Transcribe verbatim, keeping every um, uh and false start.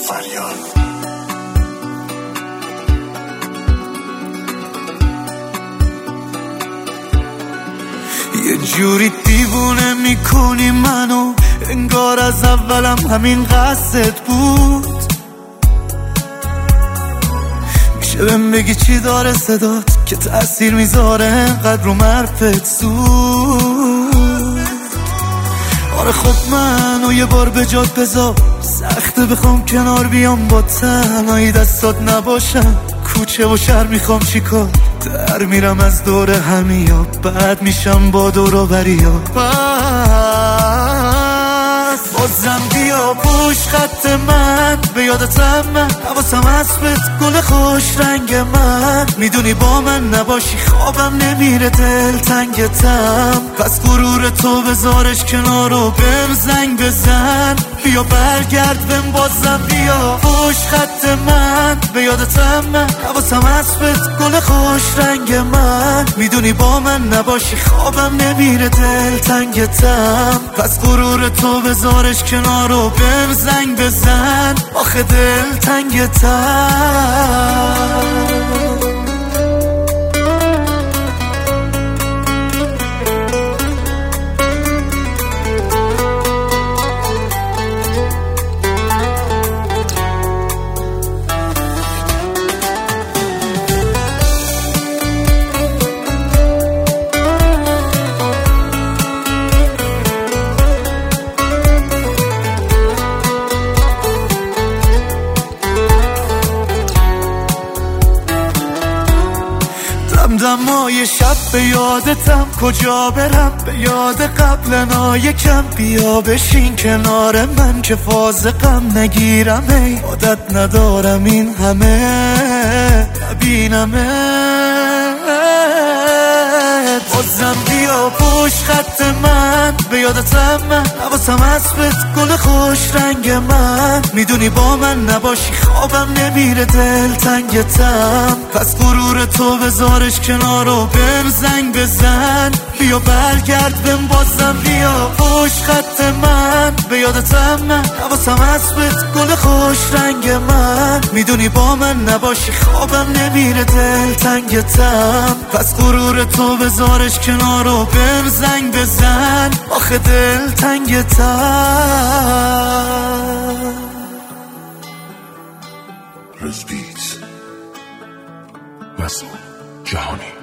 فریاد. یه جوری دیوونه میکنی منو، انگار از اولم همین قصدت بود. میشه بهم بگی چی داره صدات که تأثیر میذاره انقدر رو مرفت زود؟ آره خب منو یه بار به جات بذار، سخته بخوام کنار بیام با تنهایی دستات نباشم. کوچه و شهر میخوام چیکار، در میرم از دور همیا، بعد میشم با دور و بریا. پس بازم بیا پوش خط من، به یادتم من، حواسم اسبت گل خوش رنگ من. میدونی با من نباشی خوابم نمیره، دل تنگتم. پس غرور تو بذارش کنار و بهم زنگ بزن. بیا برگرد بهم بازم بیا پوش خط من، به یادتم من، حواسم اسبت گل خوش رنگ من. میدونی با من نباشی خوابم نمیره، دل تنگتم. پس غرور تو بذارش کنار و بهم زنگ بزن. آخه دل تنگتم. دمای شب به یادتم، کجا برم به یاد قبلنا. یکم بیا بشین کنار من که فاز غم نگیرم. ای عادت ندارم این همه نبینمت. بازم بیا پوش خط من، به یادتم من، حواسم اسبت گل خوش رنگ من. میدونی با من نباشی خوابم نمیره، دل تنگتم. پس غرور تو بذارش کنار و بهم زنگ بزن. بیا برگرد بهم بازم بیا پوش خط من، به یادتم من، حواسم اسبت گل خوش رنگ من. میدونی با من نباشی خوابم نمیره، دل تنگتم. پس غرور تو بذارش کنار و بهم زنگ بزن. آخه دل تنگتم. رزبیت مسئول جهانی.